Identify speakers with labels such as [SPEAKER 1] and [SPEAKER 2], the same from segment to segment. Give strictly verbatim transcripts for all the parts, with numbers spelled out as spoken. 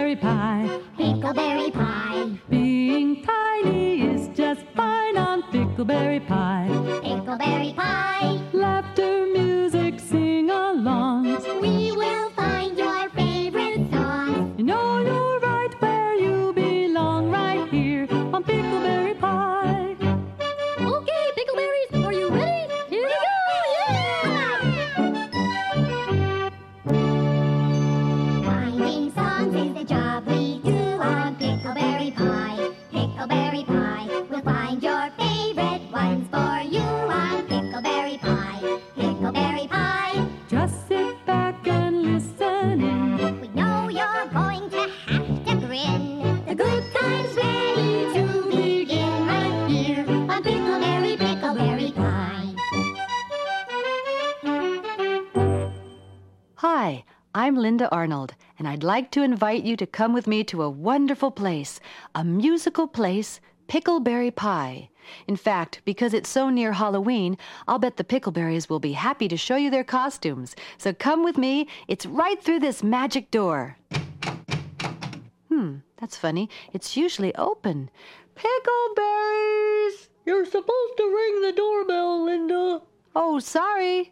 [SPEAKER 1] pickleberry pie.
[SPEAKER 2] Pickleberry pie.
[SPEAKER 1] Being tiny is just fine on pickleberry pie.
[SPEAKER 2] Pickleberry pie.
[SPEAKER 1] Laughter, music, sing alongs.
[SPEAKER 2] We will find your favorite songs.
[SPEAKER 1] You know you're right where you belong, right here on pickleberry pie.
[SPEAKER 3] Okay, pickleberries, are you ready? Here you go!
[SPEAKER 2] Finding songs is the job we do on Pickleberry Pie. Pickleberry Pie, we'll find your favorite ones for you on Pickleberry Pie. Pickleberry Pie,
[SPEAKER 1] Just sit back and listen in.
[SPEAKER 2] we know you're going to have to grin. The good time's ready to begin right here on Pickleberry, Pickleberry Pie.
[SPEAKER 4] Hi, I'm Linda Arnold, and I'd like to invite you to come with me to a wonderful place, a musical place, Pickleberry Pie. In fact, because it's so near Halloween, I'll bet the Pickleberries will be happy to show you their costumes. So come with me. It's right through this magic door. Hmm, that's funny. It's usually open. Pickleberries!
[SPEAKER 3] You're supposed to ring the doorbell, Linda.
[SPEAKER 4] Oh, sorry.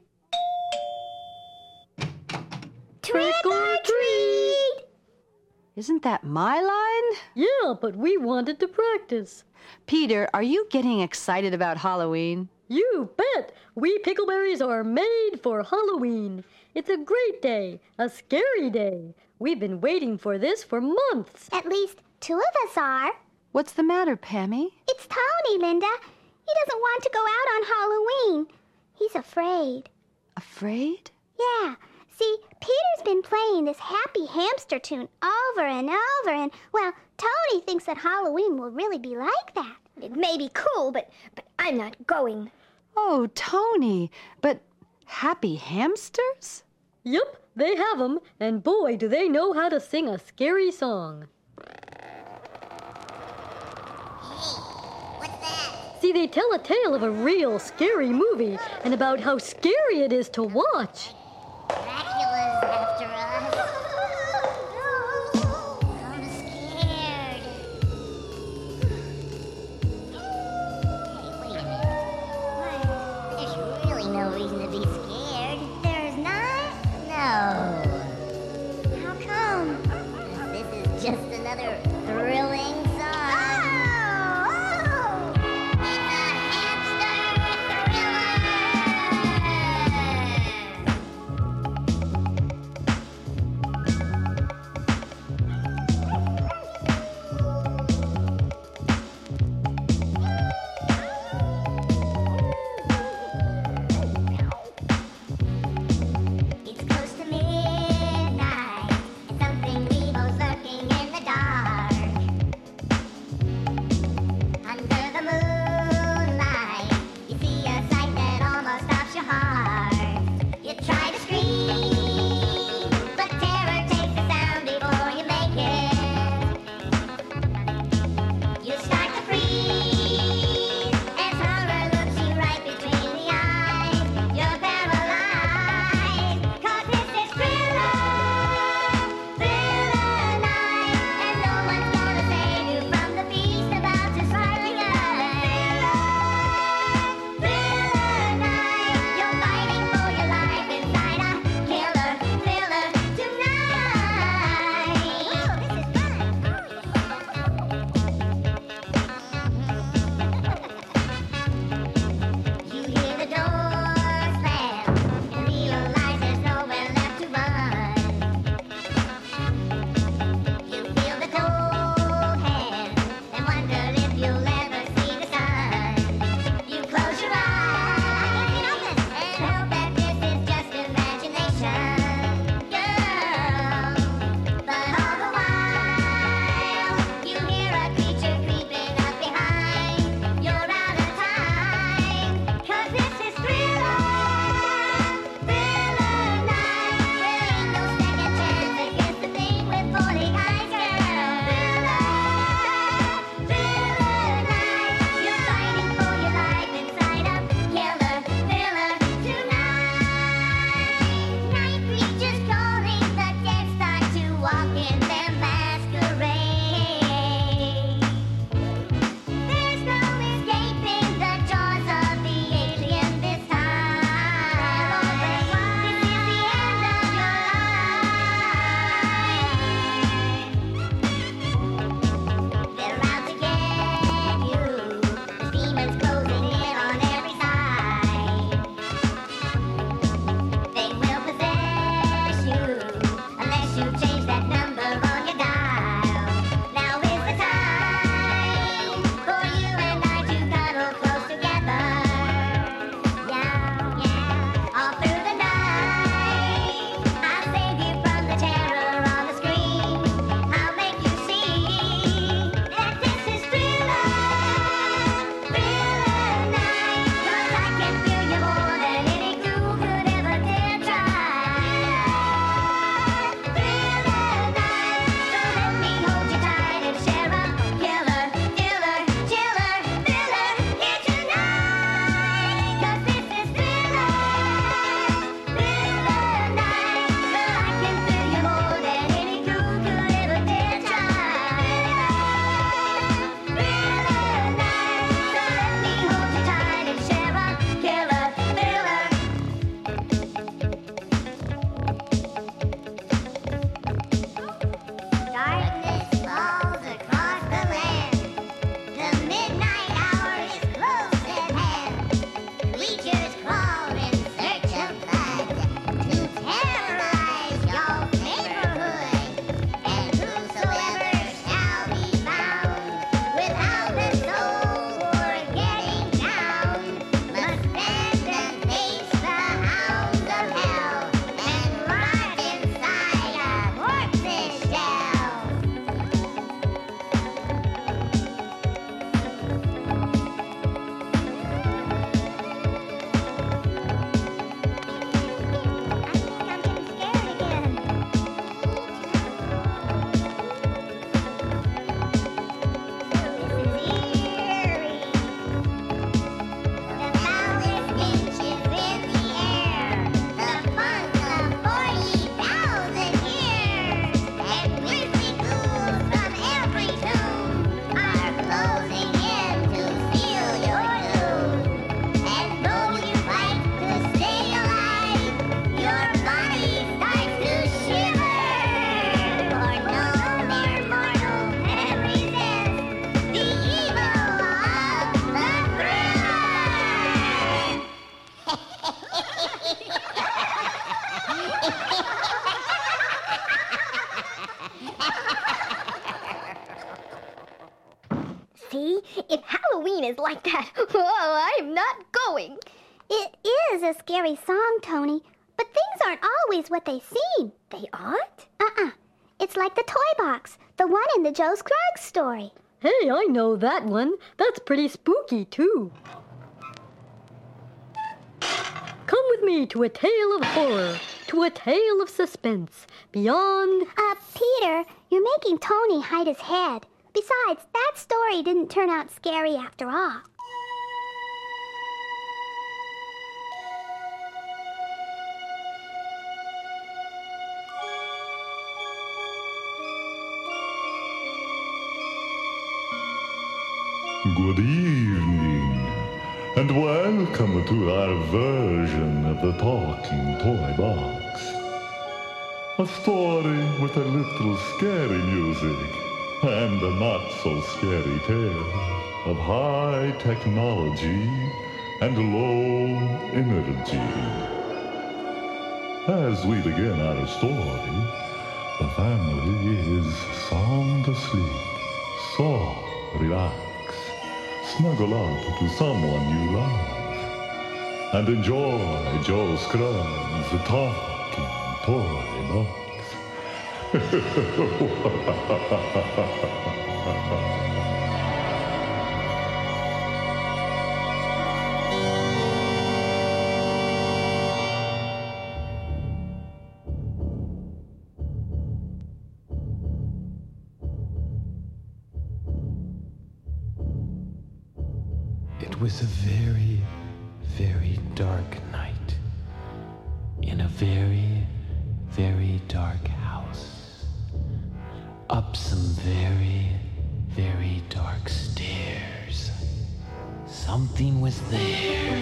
[SPEAKER 2] Trick or treat!
[SPEAKER 4] Isn't that my line?
[SPEAKER 3] Yeah, but we wanted to practice.
[SPEAKER 4] Peter, are you getting excited about Halloween?
[SPEAKER 3] You bet! We pickleberries are made for Halloween. It's a great day, a scary day. We've been waiting for this for months.
[SPEAKER 2] At least two of us are.
[SPEAKER 4] What's the matter, Pammy?
[SPEAKER 2] It's Tony, Linda. He doesn't want to go out on Halloween. He's afraid.
[SPEAKER 4] Afraid?
[SPEAKER 2] Yeah. See, Peter's been playing this happy hamster tune over and over, and, well, Tony thinks that Halloween will really be like that.
[SPEAKER 5] It may be cool, but, but I'm not going.
[SPEAKER 4] Oh, Tony, but happy hamsters?
[SPEAKER 3] Yup, they have 'em, and boy, do they know how to sing a scary song.
[SPEAKER 2] What's that?
[SPEAKER 3] See, they tell a tale of a real scary movie and about how scary it is to watch.
[SPEAKER 2] Dracula's after us. I'm scared. Hey, wait a minute. There's really no reason to be scared. There's not? No. How come? This is just another thrilling song. Oh! It's a hamster thriller!
[SPEAKER 5] See? If Halloween is like that, oh, I'm not going.
[SPEAKER 2] It is a scary song, Tony, but things aren't always what they seem.
[SPEAKER 5] They aren't?
[SPEAKER 2] Uh-uh. It's like the toy box, the one in the Joe Scruggs story.
[SPEAKER 3] Hey, I know that one. That's pretty spooky, too. Come with me to a tale of horror, to a tale of suspense, beyond...
[SPEAKER 2] Uh, Peter, you're making Tony hide his head. Besides, that story didn't turn out scary after all.
[SPEAKER 6] Good evening, and welcome to our version of the Talking Toy Box. A story with a little scary music and a not-so-scary tale of high technology and low energy. As we begin our story, the family is sound asleep, so relax. Snuggle up to someone you love and enjoy Joe Scruggs' the Talking Toy Box.
[SPEAKER 7] It was a very, very dark night in a very, very dark house. Up some very, very dark stairs. Something was there.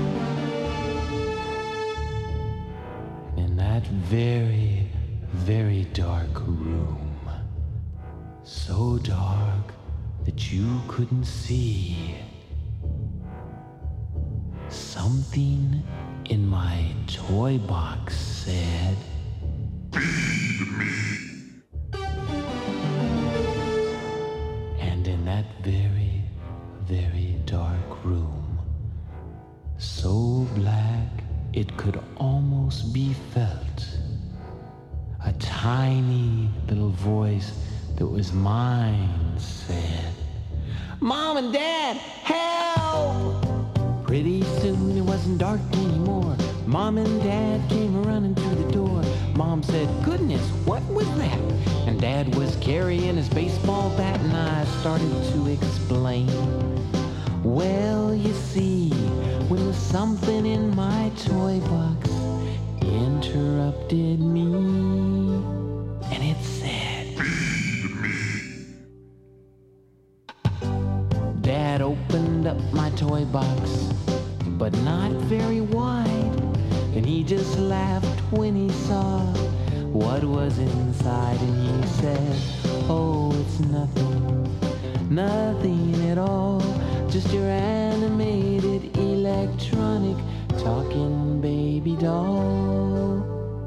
[SPEAKER 7] In that very, very dark room. So dark that you couldn't see. Something in my toy box said, "Feed me." And in that very, very dark room, so black it could almost be felt, a tiny little voice that was mine said, "Mom and Dad, help!" Pretty soon it wasn't dark anymore. Mom and Dad came running through the door. Mom said, "Goodness, what was that?" And Dad was carrying his baseball bat, and I started to explain. Well, you see, when something in my toy box interrupted me, and it said, "Feed me." Dad opened up my toy box, but not very wide, and he just laughed when he saw what was inside, and he said, "Oh, it's nothing, nothing at all, just your animated electronic talking baby doll."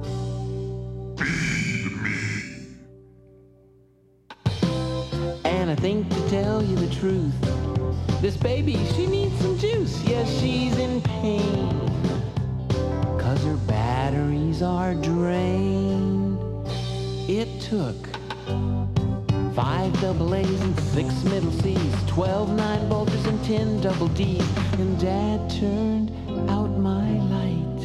[SPEAKER 7] Feed me. And I think, to tell you the truth, this baby, she needs some juice. Yes, she's in pain, 'cause her batteries are drained. It took five double A's and six middle C's, twelve nine bolters and ten double D's, and Dad turned out my light.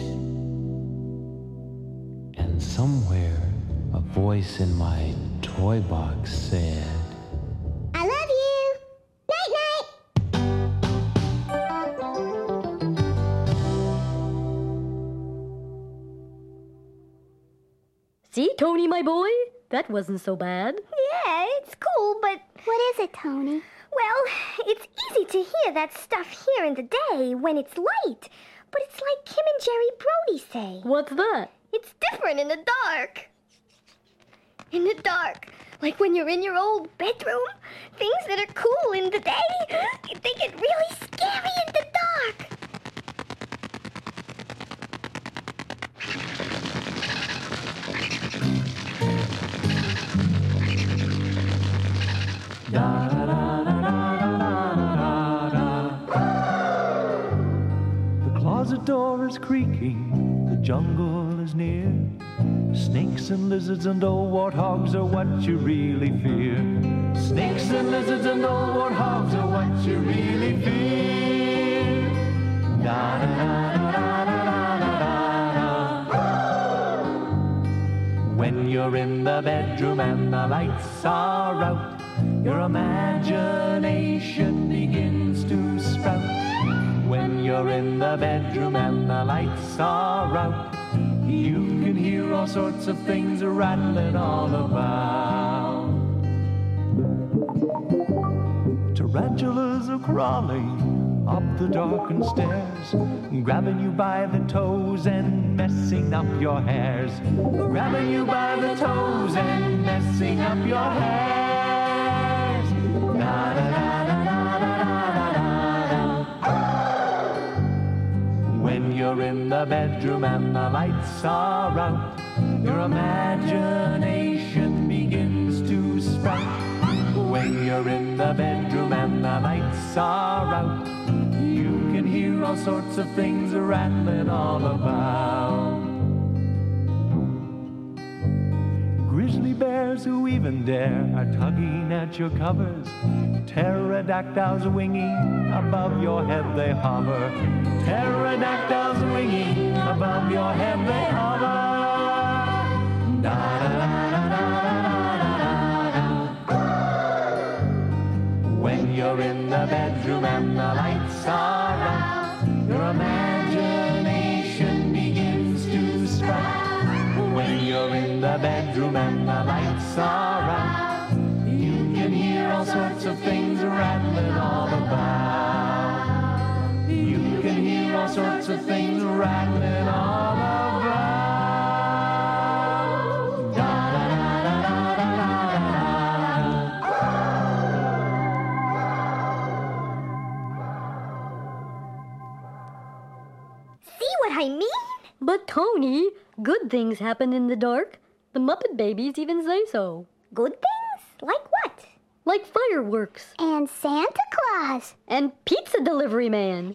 [SPEAKER 7] And somewhere a voice in my toy box said,
[SPEAKER 2] I love you. Night-night.
[SPEAKER 3] See, Tony, my boy? That wasn't so bad.
[SPEAKER 5] Yeah, it's cool, but...
[SPEAKER 2] What is it, Tony?
[SPEAKER 5] Well, it's easy to hear that stuff here in the day when it's light. But it's like Kim and Jerry Brody say.
[SPEAKER 3] What's that?
[SPEAKER 5] It's different in the dark. In the dark, like when you're in your old bedroom, things that are cool in the day, they get really scary in the dark.
[SPEAKER 7] Da da da da da da. creaking, the jungle is near. Snakes and lizards and old warthogs are what you really fear. Snakes and lizards and old warthogs are what you really fear. Da da da da da da da da. When you're in the bedroom and the lights are out, your imagination begins to sprout. When you're in the bedroom and the lights are out, you can hear all sorts of things rattling all about. Tarantulas are crawling up the darkened stairs, grabbing you by the toes and messing up your hairs. Grabbing you by the toes and messing up your hairs. Da da da da da da da da. When you're in the bedroom and the lights are out, your imagination begins to sprout. When you're in the bedroom and the lights are out, you can hear all sorts of things rattling all about. Grizzly bears who even dare are tugging at your covers. Pterodactyls winging above your head they hover. Pterodactyls winging above your head they hover. Da da da da da da da. When you're in the bedroom and the lights are out, your imagination begins to sprout. When you're in the bedroom and the lights are out, you can hear all sorts of things rattling all about. You can hear all sorts of things rattling all about. Da da da da da da
[SPEAKER 5] See what I mean?
[SPEAKER 3] But Tony, good things happen in the dark. The Muppet Babies even say so.
[SPEAKER 5] Good things? Like what?
[SPEAKER 3] Like fireworks.
[SPEAKER 5] And Santa Claus.
[SPEAKER 3] And Pizza Delivery Man.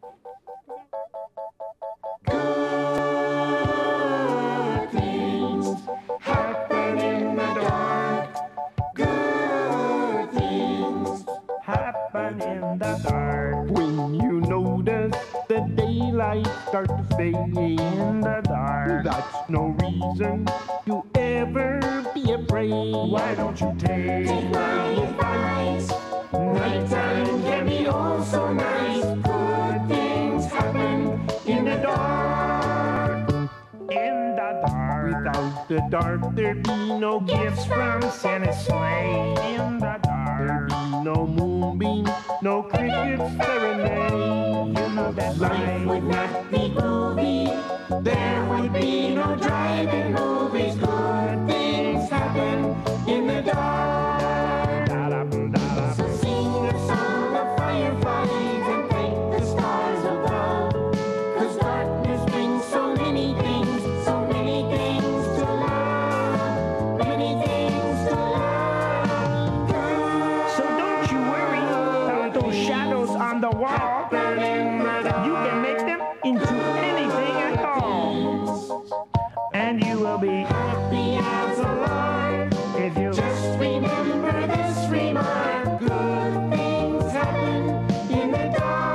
[SPEAKER 8] Good things happen in the dark. Good things happen in the dark. When you notice the daylight start to fade in the dark, that's no reason to ever be afraid. Why don't you take, take my advice? Nighttime can be oh so nice. Good things happen in the dark. In the dark. Without the dark, there'd be no gifts from Santa's sleigh. In the dark, there'd be no moonbeam, no crickets serenade. You know that life would not be groovy. There would be no driving movies. Good things happen in the dark. So sing a song of fireflies and thank the stars above. 'Cause darkness brings so many things, so many things to love. Many things to love. So don't you worry about those shadows on the wall. You can make them into anything at all. And you will be happy as a lark if you just remember this remark. Good things happen in the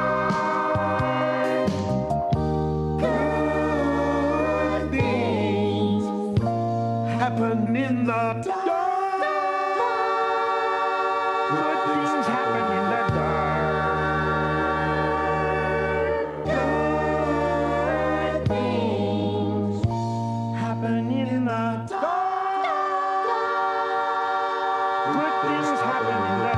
[SPEAKER 8] dark. Good things happen in the dark. Good things happen in the dark. Good things happen in the dark. Good things happen in the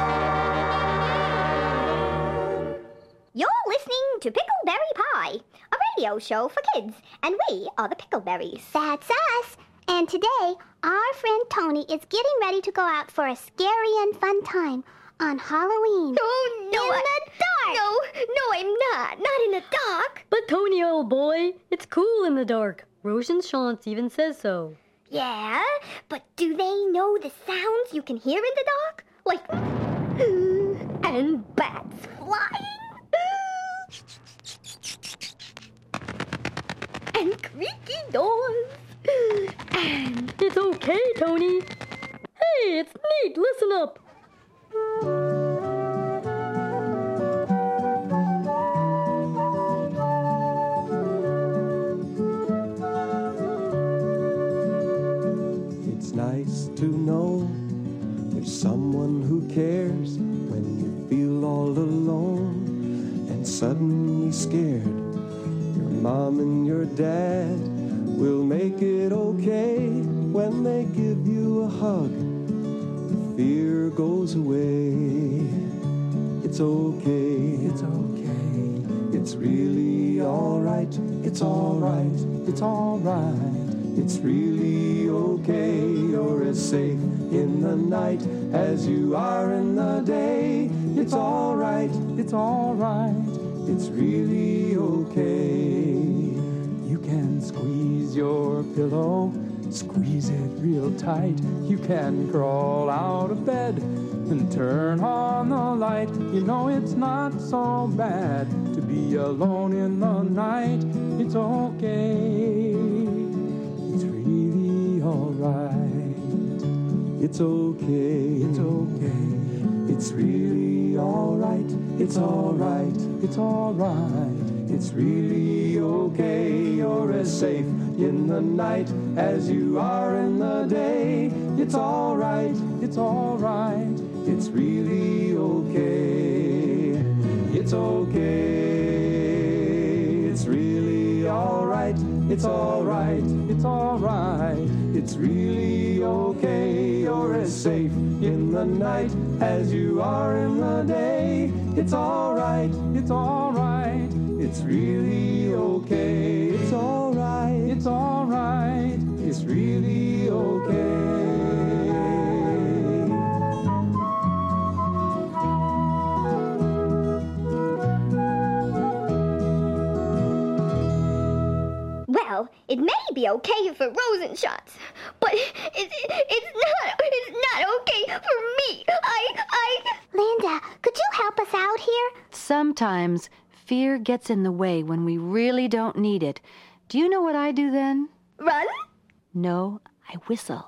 [SPEAKER 8] dark.
[SPEAKER 5] You're listening to Pickleberry Pie, a radio show for kids, and we are the Pickleberries.
[SPEAKER 2] That's us. And today, our friend Tony is getting ready to go out for a scary and fun time on Halloween.
[SPEAKER 5] Oh, no.
[SPEAKER 2] In
[SPEAKER 5] I-
[SPEAKER 2] the dark.
[SPEAKER 5] No, no, I'm not. Not in the dark.
[SPEAKER 3] But Tony, old boy, it's cool in the dark. Roshan Shantz even says so.
[SPEAKER 5] Yeah, but do they know the sounds you can hear in the dark? Like, and bats flying.
[SPEAKER 3] Tony. Hey, it's neat. Listen up.
[SPEAKER 9] It's nice to know there's someone who cares when you feel all alone and suddenly scared. Your mom and your dad will make it okay when they give you a hug. The fear goes away. It's okay, it's okay. It's really alright, it's alright, it's alright. It's really okay. You're as safe in the night as you are in the day. It's alright, it's alright. It's really okay. You can squeeze your pillow, squeeze it real tight. You can crawl out of bed and turn on the light. You know it's not so bad to be alone in the night. It's okay. It's really alright. It's okay. It's okay. It's really alright. It's alright. It's alright. It's really okay. You're as safe in the night as you are in the day. It's alright. It's alright. It's really okay. It's okay. It's really alright. It's alright. It's alright. It's really okay. You're as safe in the night as you are in the day. It's alright. It's alright. It's really okay. It's alright. It's alright. It's really okay.
[SPEAKER 5] Well, it may be okay for Rosenshots, but it, it, it's not it's not okay for me. I I
[SPEAKER 2] Linda, could you help us out here?
[SPEAKER 4] Sometimes fear gets in the way when we really don't need it. Do you know what I do then?
[SPEAKER 5] Run?
[SPEAKER 4] No, I whistle.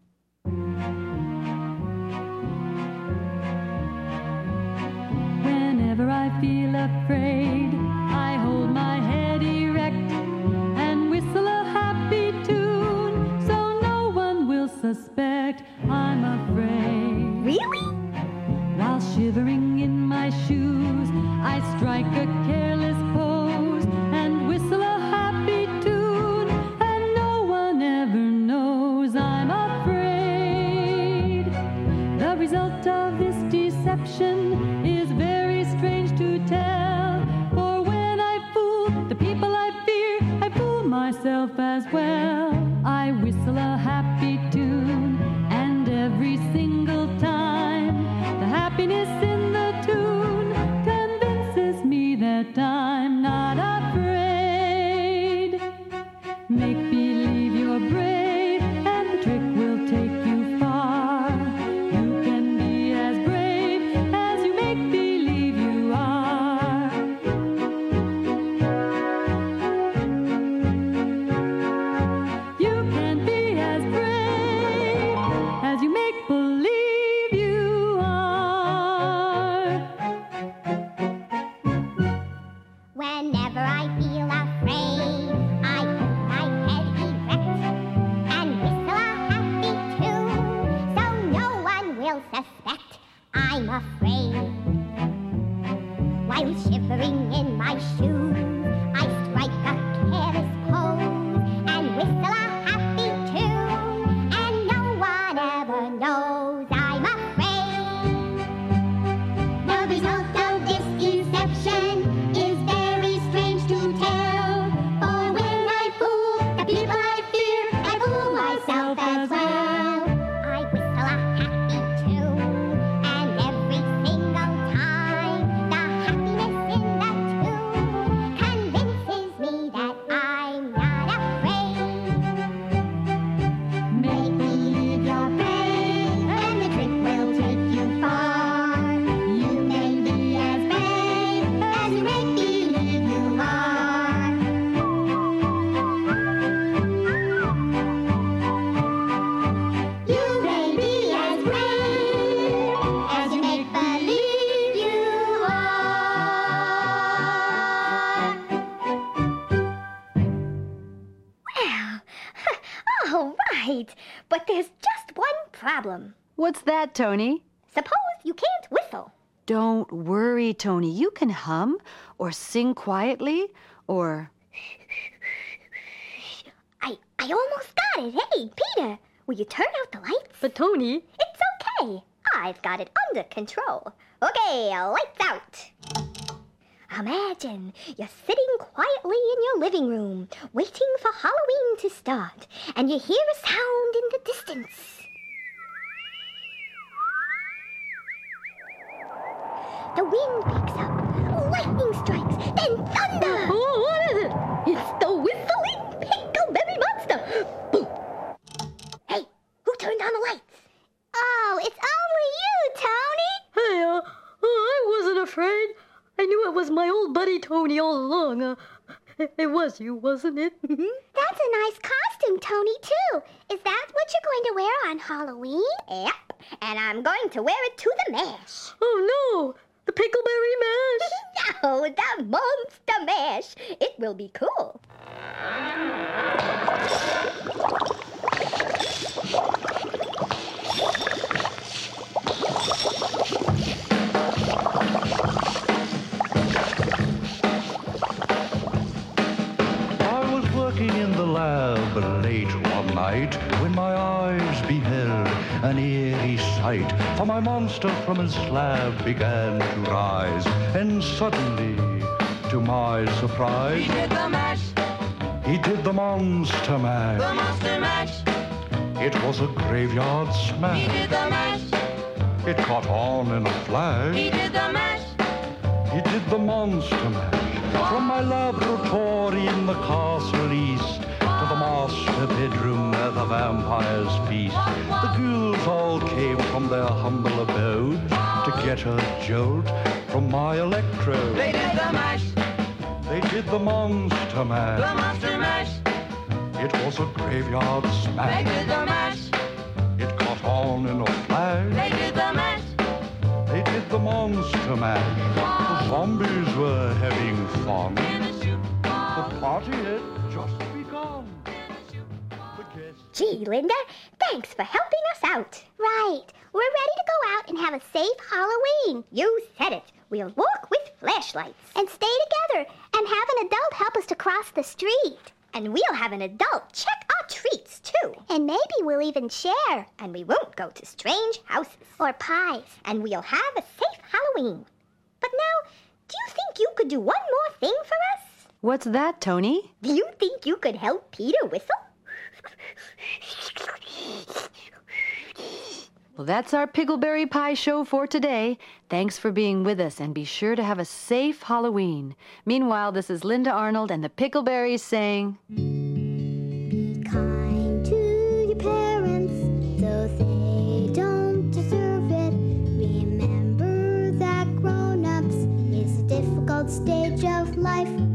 [SPEAKER 1] Whenever I feel afraid, I hold my head erect and whistle a happy tune so no one will suspect I'm afraid.
[SPEAKER 5] Really?
[SPEAKER 1] While shivering in my shoes, I strike a careless pose and whistle a happy tune, and no one ever knows I'm afraid. The result of this deception is very strange to tell, for when I fool the people I fear, I fool myself as well. I whistle a happy tune, and every single time the happiness in the tune convinces me that I'm not afraid. Make believe you're brave, and the trick will take you far. You can be as brave as you make believe you are. You can be as brave as you make believe you are.
[SPEAKER 2] Whenever I feel afraid, I hold my head erect and whistle a happy tune so no one will suspect I'm afraid. While shivering in my shoes, I strike a careless pose and whistle a happy tune, and no one ever knows I'm afraid. The result of this deception is very strange to tell, for when I fool the people I fear, I fool myself as well. I whistle a happy tune, and every single time the happiness in the tune
[SPEAKER 5] But there's just one problem.
[SPEAKER 4] What's that, Tony?
[SPEAKER 5] Suppose you can't whistle.
[SPEAKER 4] Don't worry, Tony. You can hum or sing quietly or...
[SPEAKER 5] I, I almost got it. Hey, Peter, will you turn out the lights?
[SPEAKER 3] But Tony,
[SPEAKER 5] It's okay. I've got it under control. Okay, lights out. Imagine you're sitting quietly in your living room, waiting for Halloween to start, and you hear a sound in the distance. The wind picks up, lightning strikes, then thunder!
[SPEAKER 3] oh, what is it?
[SPEAKER 5] It's the whistling Pickleberry Monster! Boom! Hey, who turned on the lights? Oh, it's only you, Tony!
[SPEAKER 3] Hey, uh, uh, I wasn't afraid. I knew it was my old buddy Tony all along. Uh, it, it was you, wasn't it?
[SPEAKER 5] That's a nice costume, Tony, too. Is that what you're going to wear on Halloween? Yep, and I'm going to wear it to the mash.
[SPEAKER 3] Oh, no. The pickleberry mash.
[SPEAKER 5] No, the monster mash. It will be cool.
[SPEAKER 6] I was working in the lab late one night when my eyes beheld an eerie sight. For my monster from his slab began to rise, and suddenly, to my surprise,
[SPEAKER 10] He did the mash,
[SPEAKER 6] he did the monster mash.
[SPEAKER 10] the monster mash.
[SPEAKER 6] It was a graveyard
[SPEAKER 10] He
[SPEAKER 6] smash.
[SPEAKER 10] did the mash,
[SPEAKER 6] It caught on in a flash.
[SPEAKER 10] he did the mash.
[SPEAKER 6] He did the monster mash. From my laboratory in the castle east to the master bedroom where the vampires feast. The ghouls all came from their humble abodes to get a jolt from my electrode.
[SPEAKER 10] They did the mash,
[SPEAKER 6] They did the monster
[SPEAKER 10] the
[SPEAKER 6] mash.
[SPEAKER 10] monster mash.
[SPEAKER 6] It was a graveyard
[SPEAKER 10] They
[SPEAKER 6] smash.
[SPEAKER 10] did the mash,
[SPEAKER 6] It caught on in a
[SPEAKER 10] they
[SPEAKER 6] flash.
[SPEAKER 10] did the mash.
[SPEAKER 6] They did the monster mash. The zombies were having fun.
[SPEAKER 10] In a shoot,
[SPEAKER 6] The party had just begun. The guests
[SPEAKER 5] Gee, Linda, thanks for helping us out. Right. We're ready to go out and have a safe Halloween. You said it. We'll walk with flashlights. And stay together and have an adult help us to cross the street. And we'll have an adult check our treats, too. And maybe we'll even share. And we won't go to strange houses. Or pies. And we'll have a safe Halloween. But now, do you think you could do one more thing for us?
[SPEAKER 4] What's that, Tony?
[SPEAKER 5] Do you think you could help Peter whistle?
[SPEAKER 4] Well, that's our Pickleberry Pie show for today. Thanks for being with us, and be sure to have a safe Halloween. Meanwhile, this is Linda Arnold and the Pickleberries saying...
[SPEAKER 5] Be kind to your parents, though they don't deserve it. Remember that grown-ups is a difficult stage of life.